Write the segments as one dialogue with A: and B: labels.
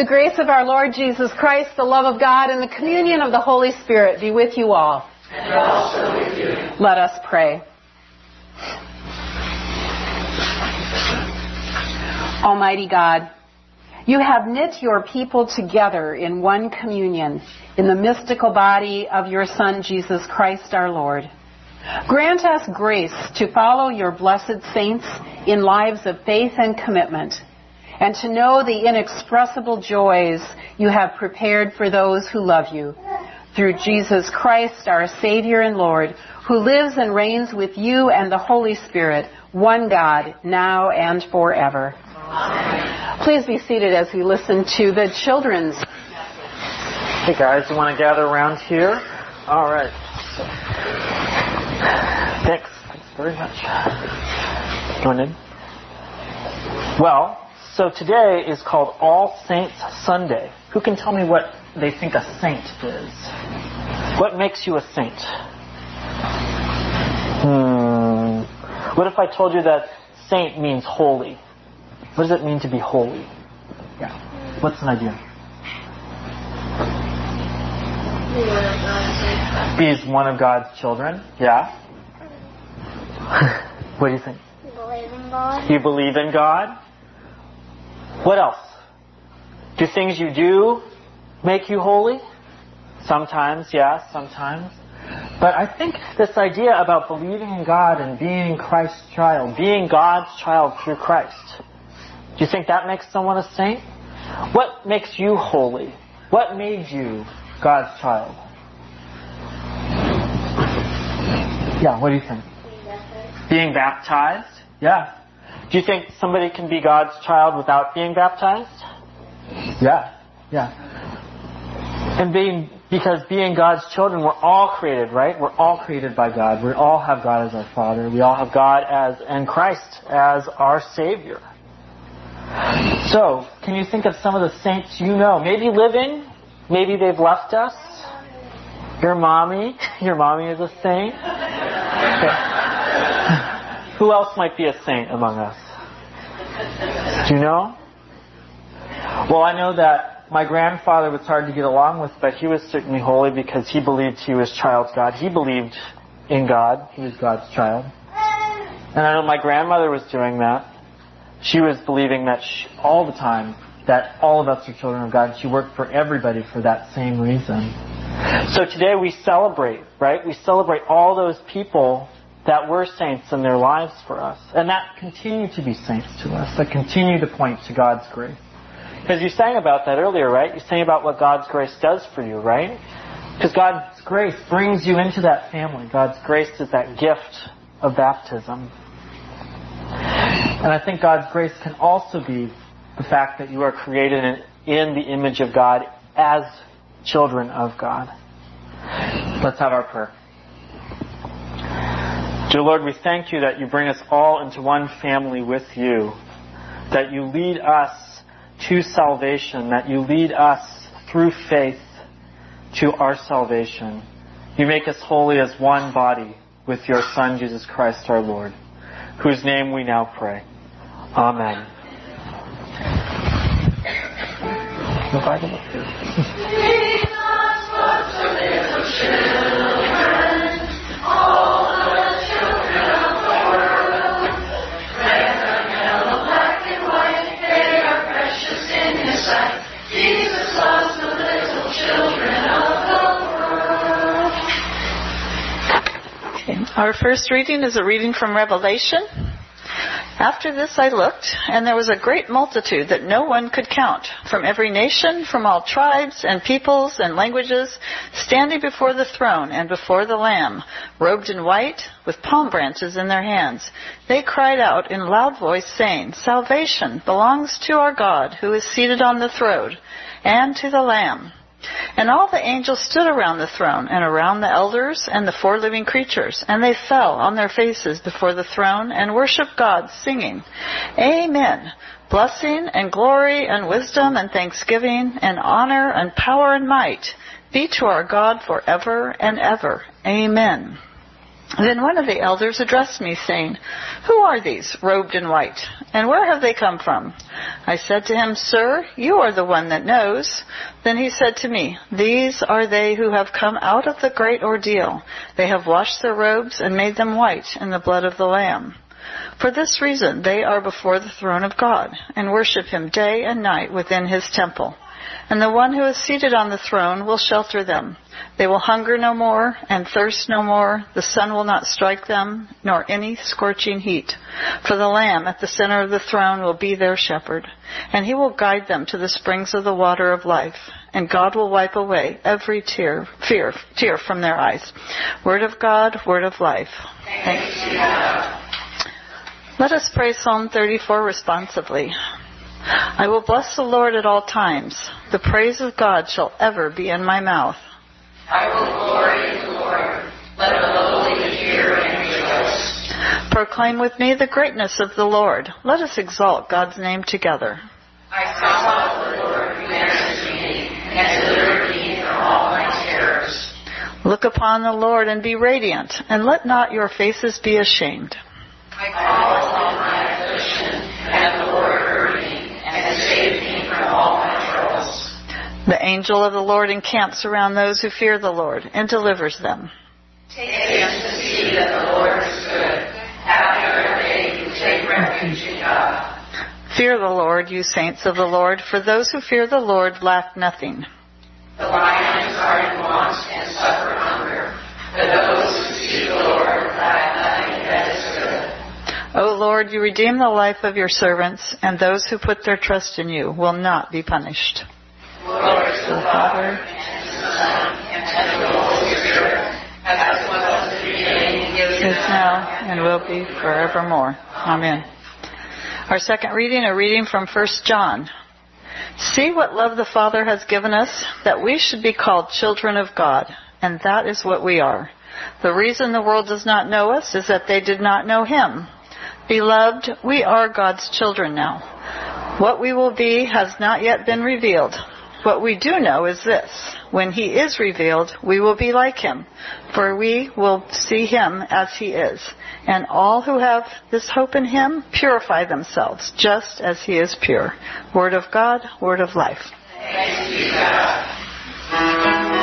A: The grace of our Lord Jesus Christ, the love of God, and the communion of the Holy Spirit be with you all.
B: And also with you.
A: Let us pray. Almighty God, you have knit your people together in one communion in the mystical body of your Son, Jesus Christ our Lord. Grant us grace to follow your blessed saints in lives of faith and commitment, and to know the inexpressible joys you have prepared for those who love you. Through Jesus Christ, our Savior and Lord, who lives and reigns with you and the Holy Spirit, one God, now and forever. Amen. Please be seated as we listen to the children's.
C: Hey guys, you want to gather around here? All right. Thanks very much. Going in. Well, so today is called All Saints Sunday. Who can tell me what they think a saint is? What makes you a saint? What if I told you that saint means holy? What does it mean to be holy? Yeah. What's an idea? Be one of God's children. Yeah. What do you think?
D: Believe in God.
C: You believe in God? What else? Do things you do make you holy? Sometimes, yeah, sometimes. But I think this idea about believing in God and being Christ's child, being God's child through Christ, do you think that makes someone a saint? What makes you holy? What made you God's child? Yeah, what do you think? Being baptized? Yeah. Do you think somebody can be God's child without being baptized? Yeah. And because being God's children, we're all created, right? We're all created by God. We all have God as our Father. We all have God and Christ as our Savior. So, can you think of some of the saints you know? Maybe living, maybe they've left us. Your mommy is a saint. Okay. Who else might be a saint among us? Do you know? Well, I know that my grandfather was hard to get along with, but he was certainly holy because he believed he was child God. He believed in God. He was God's child. And I know my grandmother was doing that. She was believing that all the time that all of us are children of God. She worked for everybody for that same reason. So today we celebrate, right? We celebrate all those people that were saints in their lives for us, and that continue to be saints to us, that continue to point to God's grace. Because you sang about that earlier, right? You sang about what God's grace does for you, right? Because God's grace brings you into that family. God's grace is that gift of baptism. And I think God's grace can also be the fact that you are created in the image of God as children of God. Let's have our prayer. Dear Lord, we thank you that you bring us all into one family with you, that you lead us to salvation, that you lead us through faith to our salvation. You make us holy as one body with your Son, Jesus Christ our Lord, whose name we now pray. Amen.
E: Our first reading is a reading from Revelation. After this I looked, and there was a great multitude that no one could count, from every nation, from all tribes and peoples and languages, standing before the throne and before the Lamb, robed in white, with palm branches in their hands. They cried out in a loud voice, saying, "Salvation belongs to our God, who is seated on the throne, and to the Lamb." And all the angels stood around the throne and around the elders and the four living creatures, and they fell on their faces before the throne and worshipped God, singing, "Amen. Blessing and glory and wisdom and thanksgiving and honor and power and might be to our God forever and ever. Amen." Then one of the elders addressed me, saying, "Who are these, robed in white, and where have they come from?" I said to him, Sir, you are the one that knows. Then he said to me, These are they who have come out of the great ordeal. They have washed their robes and made them white in the blood of the Lamb. For this reason they are before the throne of God, and worship him day and night within his temple. And the one who is seated on the throne will shelter them. They will hunger no more and thirst no more. The sun will not strike them, nor any scorching heat. For the Lamb at the center of the throne will be their shepherd, and he will guide them to the springs of the water of life. And God will wipe away every tear from their eyes. Word of God, word of life. Thanks be to God. Let us pray Psalm 34 responsively. I will bless the Lord at all times. The praise of God shall ever be in my mouth.
B: I will glory in the Lord. Let the lowly hear and rejoice.
E: Proclaim with me the greatness of the Lord. Let us exalt God's name together.
B: I sought the Lord who answers me and delivered me from all my terrors.
E: Look upon the Lord and be radiant, and let not your faces be ashamed.
B: I called upon my affliction, and the Lord heard me and saved me from all my troubles.
E: The angel of the Lord encamps around those who fear the Lord and delivers them.
B: Take them to see that the Lord is good. Happy are they who take refuge in God.
E: Fear the Lord, you saints of the Lord, for those who fear the Lord lack nothing.
B: The lions are in want and suffer hunger, but those who seek the Lord lack nothing that is good.
E: O Lord, you redeem the life of your servants, and those who put their trust in you will not be punished.
B: Glory to the Father, and to the Son, and to the Holy Spirit, as it was in the beginning,
E: is now, and will be forevermore. Amen. Our second reading, a reading from 1 John. See what love the Father has given us, that we should be called children of God, and that is what we are. The reason the world does not know us is that they did not know him. Beloved, we are God's children now. What we will be has not yet been revealed. What we do know is this: when he is revealed, we will be like him, for we will see him as he is. And all who have this hope in him purify themselves, just as he is pure. Word of God, word of life.
B: Thanks be to God.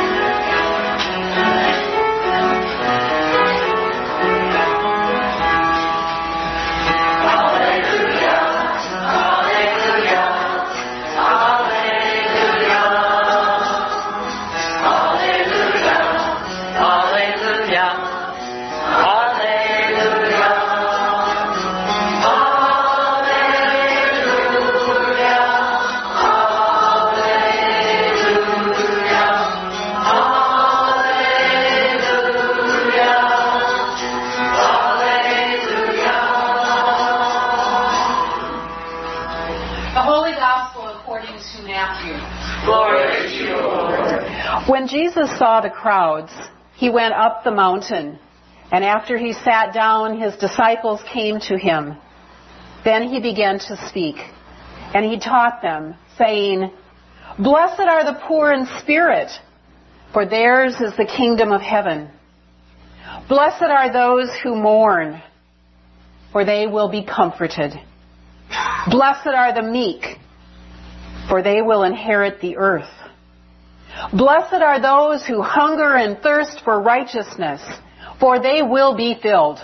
A: When Jesus saw the crowds, he went up the mountain, and after he sat down, his disciples came to him. Then he began to speak, and he taught them, saying, Blessed are the poor in spirit, for theirs is the kingdom of heaven. Blessed are those who mourn, for they will be comforted. Blessed are the meek, for they will inherit the earth. Blessed are those who hunger and thirst for righteousness, for they will be filled.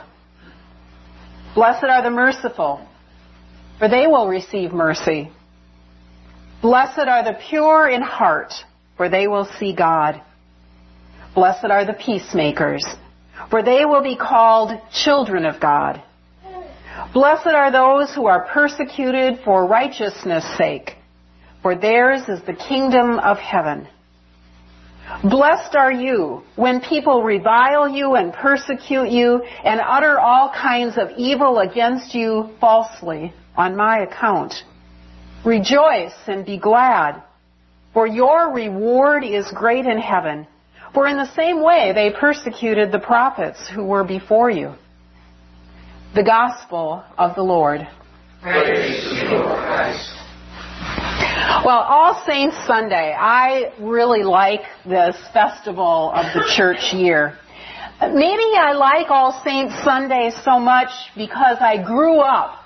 A: Blessed are the merciful, for they will receive mercy. Blessed are the pure in heart, for they will see God. Blessed are the peacemakers, for they will be called children of God. Blessed are those who are persecuted for righteousness' sake, for theirs is the kingdom of heaven. Blessed are you when people revile you and persecute you and utter all kinds of evil against you falsely on my account. Rejoice and be glad, for your reward is great in heaven. For in the same way they persecuted the prophets who were before you. The Gospel of the Lord.
B: Praise to you, Lord Christ.
A: Well, All Saints Sunday, I really like this festival of the church year. Maybe I like All Saints Sunday so much because I grew up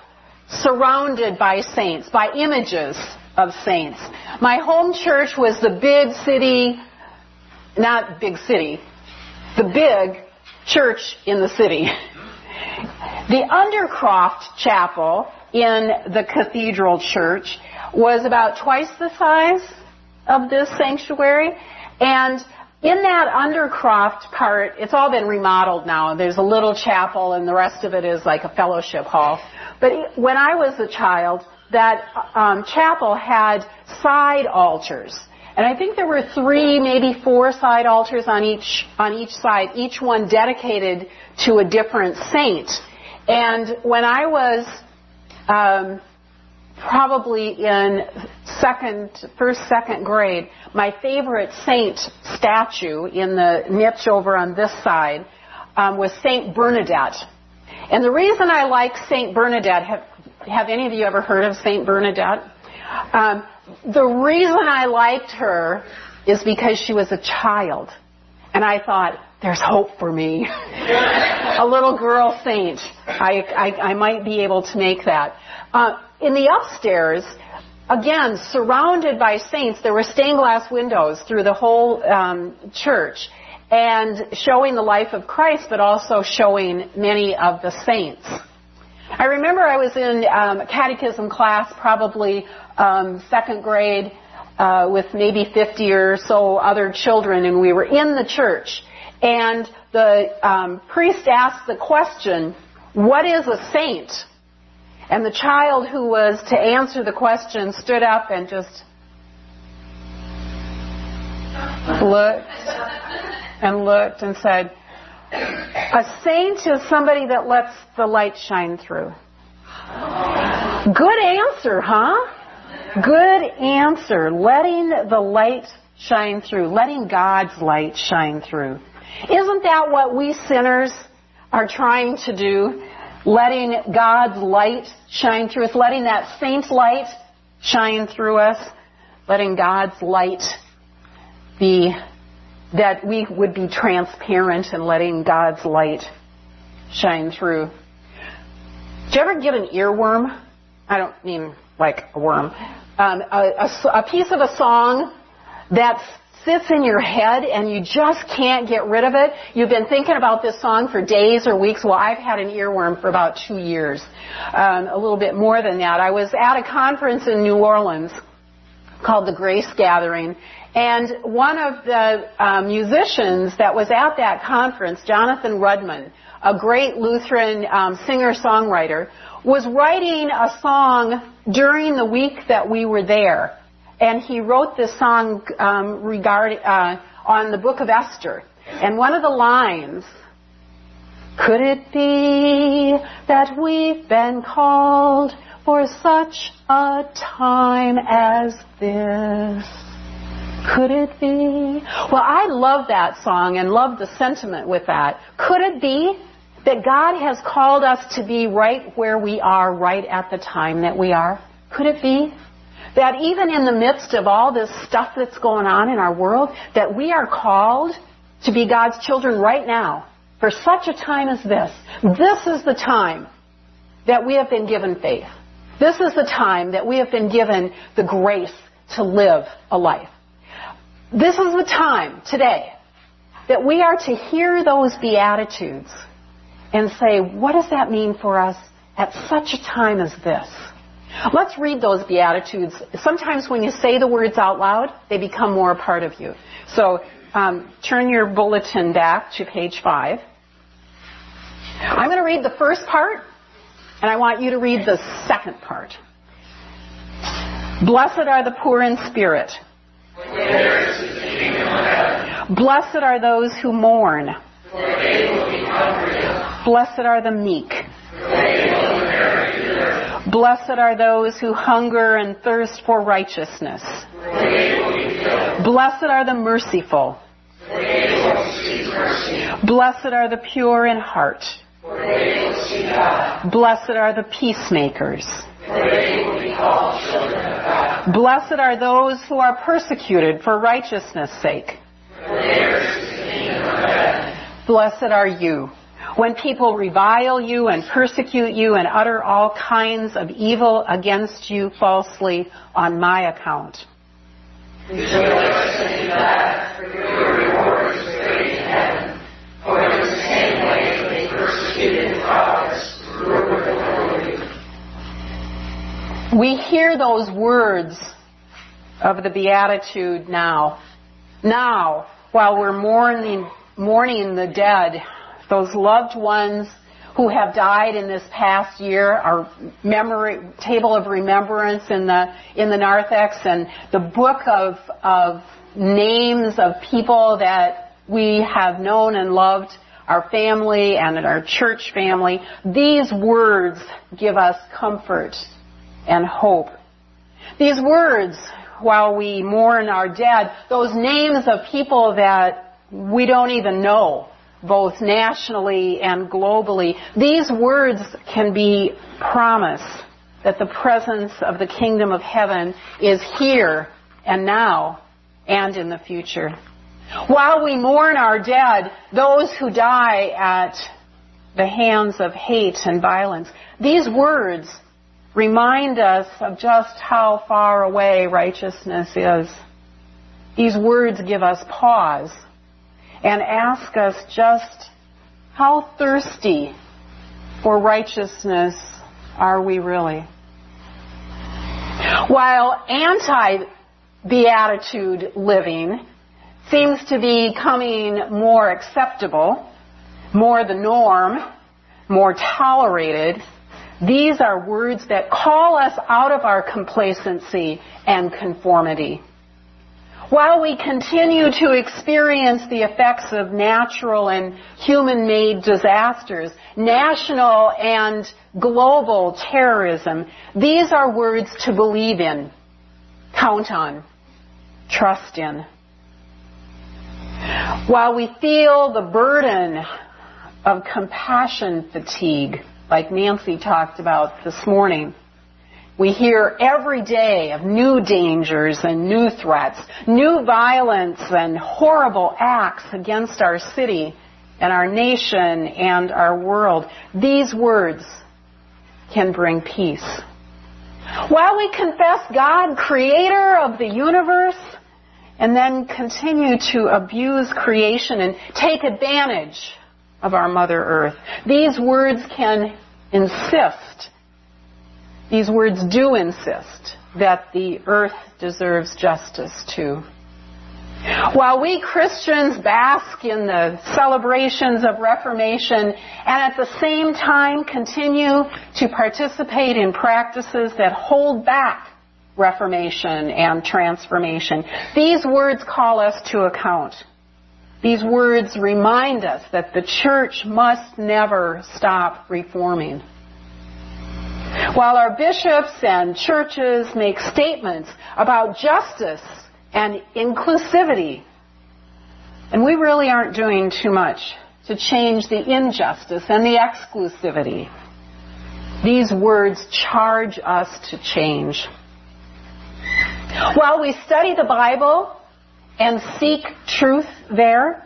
A: surrounded by saints, by images of saints. My home church was the big city, not big city, the big church in the city. The Undercroft Chapel in the Cathedral Church was about twice the size of this sanctuary. And in that Undercroft part, it's all been remodeled now. There's a little chapel and the rest of it is like a fellowship hall. But when I was a child, that chapel had side altars. And I think there were 3, maybe 4 side altars on each side, each one dedicated to a different saint. And when I was probably in first, second grade, my favorite saint statue in the niche over on this side was Saint Bernadette. And the reason I like Saint Bernadette, have any of you ever heard of Saint Bernadette? The reason I liked her is because she was a child. And I thought, there's hope for me. A little girl saint. I might be able to make that. In the upstairs, again, surrounded by saints, there were stained glass windows through the whole church, and showing the life of Christ, but also showing many of the saints. I remember I was in a catechism class, probably second grade, with maybe 50 or so other children, and we were in the church. And the priest asked the question, what is a saint? And the child who was to answer the question stood up and just looked and said, a saint is somebody that lets the light shine through. Good answer, huh? Good answer. Letting the light shine through. Letting God's light shine through. Isn't that what we sinners are trying to do? Letting God's light shine through us. Letting that saint's light shine through us. Letting God's light be, that we would be transparent and letting God's light shine through. Did you ever get an earworm? I don't mean like a worm. A piece of a song that sits in your head and you just can't get rid of it. You've been thinking about this song for days or weeks. Well, I've had an earworm for about 2 years, a little bit more than that. I was at a conference in New Orleans called the Grace Gathering, and one of the musicians that was at that conference, Jonathan Rudman, a great Lutheran singer-songwriter, was writing a song during the week that we were there. And he wrote this song on the book of Esther. And one of the lines, could it be that we've been called for such a time as this? Could it be? Well, I love that song and love the sentiment with that. Could it be that God has called us to be right where we are, right at the time that we are? Could it be that even in the midst of all this stuff that's going on in our world, that we are called to be God's children right now, for such a time as this? This is the time that we have been given faith. This is the time that we have been given the grace to live a life. This is the time today that we are to hear those Beatitudes and say, what does that mean for us at such a time as this? Let's read those Beatitudes. Sometimes when you say the words out loud, they become more a part of you. So turn your bulletin back to page 5. I'm going to read the first part, and I want you to read the second part. Blessed are the poor in spirit. Blessed are those who mourn. Blessed are the meek. Blessed are those who hunger and thirst for righteousness. Blessed are the merciful. Blessed are the pure in heart. Blessed are the peacemakers. Blessed are those who are persecuted for righteousness' sake. Blessed are you when people revile you and persecute you and utter all kinds of evil against you falsely on my account.
B: Rejoice and be glad, for your reward is great in heaven. For in the same way they persecuted prophets who were before you.
A: We hear those words of the Beatitude now. Now, while we're mourning the dead, those loved ones who have died in this past year, our table of remembrance in the narthex, and the book of names of people that we have known and loved, our family and our church family. These words give us comfort and hope. These words, while we mourn our dead, those names of people that we don't even know, both nationally and globally, these words can be promise that the presence of the kingdom of heaven is here and now and in the future. While we mourn our dead, those who die at the hands of hate and violence, these words remind us of just how far away righteousness is. These words give us pause and ask us just how thirsty for righteousness are we really? While anti-beatitude living seems to be becoming more acceptable, more the norm, more tolerated, these are words that call us out of our complacency and conformity. While we continue to experience the effects of natural and human-made disasters, national and global terrorism, these are words to believe in, count on, trust in. While we feel the burden of compassion fatigue, like Nancy talked about this morning, we hear every day of new dangers and new threats, new violence and horrible acts against our city and our nation and our world. These words can bring peace. While we confess God, creator of the universe, and then continue to abuse creation and take advantage of our Mother Earth, these words can insist, these words do insist that the earth deserves justice too. While we Christians bask in the celebrations of Reformation and at the same time continue to participate in practices that hold back Reformation and transformation, these words call us to account. These words remind us that the church must never stop reforming. While our bishops and churches make statements about justice and inclusivity, and we really aren't doing too much to change the injustice and the exclusivity, these words charge us to change. While we study the Bible and seek truth there,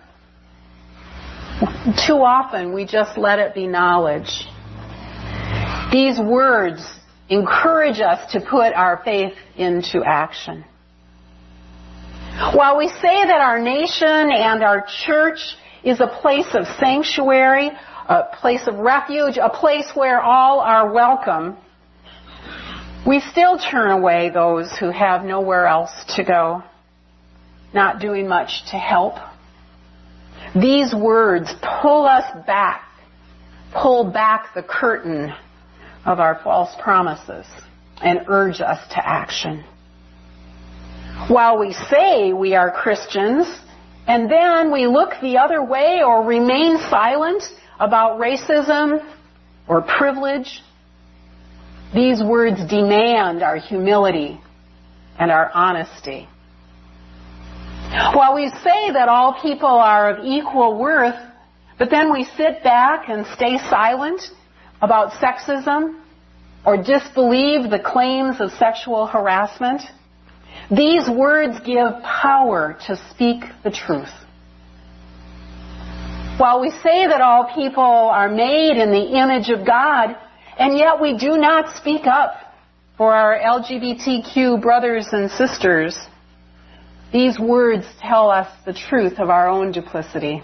A: too often we just let it be knowledge. These words encourage us to put our faith into action. While we say that our nation and our church is a place of sanctuary, a place of refuge, a place where all are welcome, we still turn away those who have nowhere else to go, not doing much to help. These words pull back the curtain of our false promises and urge us to action. While we say we are Christians, and then we look the other way or remain silent about racism or privilege, these words demand our humility and our honesty. While we say that all people are of equal worth, but then we sit back and stay silent about sexism or disbelieve the claims of sexual harassment, these words give power to speak the truth. While we say that all people are made in the image of God, and yet we do not speak up for our LGBTQ brothers and sisters, these words tell us the truth of our own duplicity.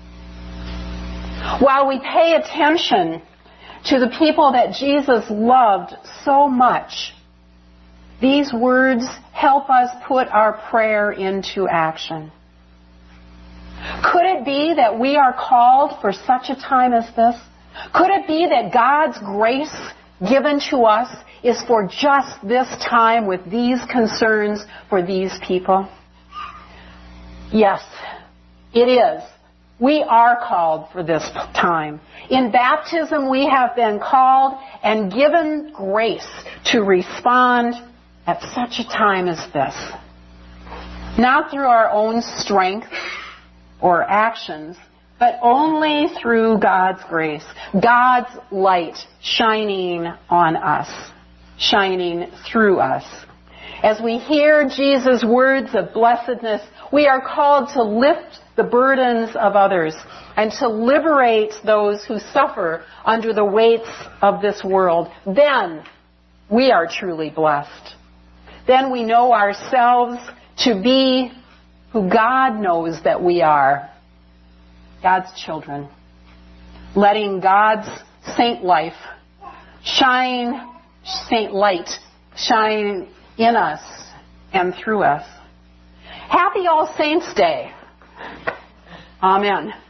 A: While we pay attention to the people that Jesus loved so much, these words help us put our prayer into action. Could it be that we are called for such a time as this? Could it be that God's grace given to us is for just this time with these concerns for these people? Yes, it is. We are called for this time. In baptism, we have been called and given grace to respond at such a time as this. Not through our own strength or actions, but only through God's grace, God's light shining on us, shining through us. As we hear Jesus' words of blessedness, we are called to lift the burdens of others and to liberate those who suffer under the weights of this world. Then we are truly blessed. Then we know ourselves to be who God knows that we are, God's children, letting God's saint life saint light shine in us and through us. Happy All Saints' Day. Amen.